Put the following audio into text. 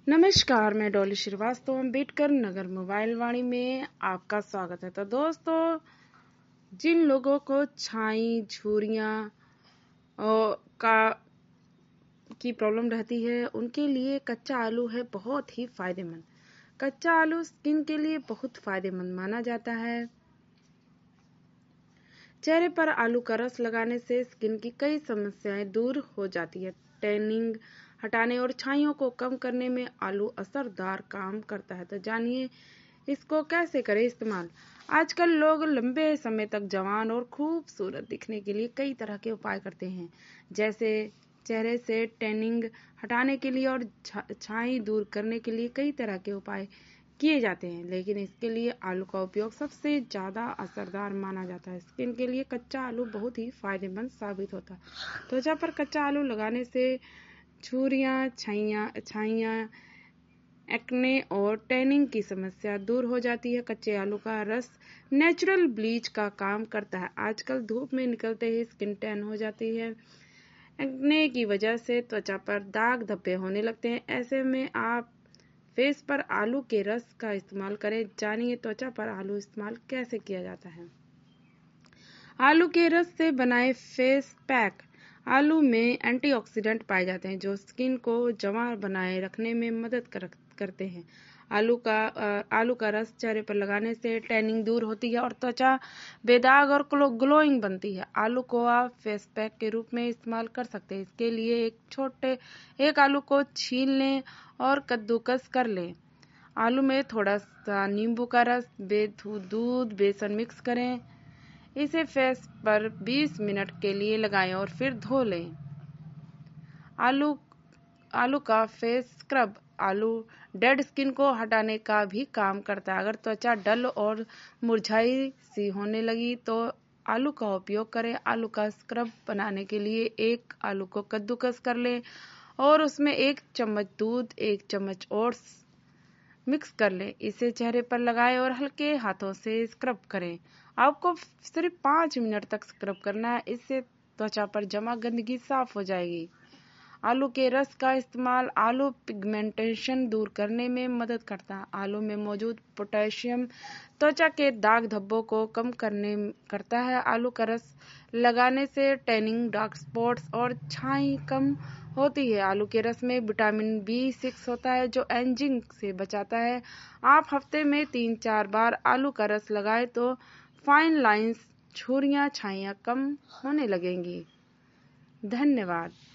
नमस्कार, मैं डॉली श्रीवास्तव अम्बेडकर नगर मोबाइल वाणी में आपका स्वागत है। तो दोस्तों, जिन लोगों को छाई झुर्रियां की प्रॉब्लम रहती है, उनके लिए कच्चा आलू है बहुत ही फायदेमंद। कच्चा आलू स्किन के लिए बहुत फायदेमंद माना जाता है। चेहरे पर आलू का रस लगाने से स्किन की कई समस्याएं दूर हो जाती है। टैनिंग हटाने और छाइयों को कम करने में आलू असरदार काम करता है। तो जानिए इसको कैसे करें इस्तेमाल। आजकल लोग लंबे समय तक जवान और खूबसूरत दिखने के लिए कई तरह के उपाय करते हैं, जैसे चेहरे से टैनिंग हटाने के लिए और छाई दूर करने के लिए कई तरह के उपाय किए जाते हैं, लेकिन इसके लिए आलू का उपयोग सबसे ज़्यादा असरदार माना जाता है। स्किन के लिए कच्चा आलू बहुत ही फायदेमंद साबित होता है। त्वचा पर कच्चा आलू लगाने से झुर्रियां, छाइयां, एक्ने और टैनिंग की समस्या दूर हो जाती है। कच्चे आलू का रस नेचुरल ब्लीच का काम करता है। आजकल धूप में निकलते ही स्किन टैन हो जाती है। एक्ने की वजह से त्वचा पर दाग धब्बे होने लगते हैं। ऐसे में आप फेस पर आलू के रस का इस्तेमाल करें। जानिए त्वचा पर आलू इस्तेमाल कैसे किया जाता है। आलू के रस से बनाए फेस पैक। आलू में एंटीऑक्सीडेंट पाए जाते हैं जो स्किन को जवां बनाए रखने में मदद करते हैं। आलू का रस चेहरे पर लगाने से टैनिंग दूर होती है और त्वचा बेदाग और ग्लोइंग बनती है। आलू को आप फेस पैक के रूप में इस्तेमाल कर सकते हैं। इसके लिए एक आलू को छील लें और कद्दूकस कर लें। आलू में थोड़ा सा नींबू का रस, दूध, बेसन मिक्स करें। इसे फेस पर 20 मिनट के लिए लगाएं और फिर धो लें। आलू का फेस स्क्रब। आलू डेड स्किन को हटाने का भी काम करता है। अगर त्वचा डल और मुरझाई सी होने लगी तो आलू का उपयोग करें। आलू का स्क्रब बनाने के लिए एक आलू को कद्दूकस कर लें और उसमें 1 चम्मच दूध, 1 चम्मच ओट्स मिक्स कर लें। इसे चेहरे पर लगाएं और हल्के हाथों से स्क्रब करें। आपको सिर्फ 5 मिनट तक स्क्रब करना है। इससे त्वचा पर जमा गंदगी साफ हो जाएगी। आलू के रस का इस्तेमाल आलू पिगमेंटेशन दूर करने में मदद करता है। आलू में मौजूद पोटेशियम त्वचा के दाग धब्बों को कम करता है। आलू का रस लगाने से टैनिंग, डार्क स्पॉट्स और छाई कम होती है। आलू के रस में विटामिन B6 होता है जो एजिंग से बचाता है। आप हफ्ते में 3-4 बार आलू का रस लगाएं तो फाइन लाइंस, झुर्रियां, छाइयां कम होने लगेंगी। धन्यवाद।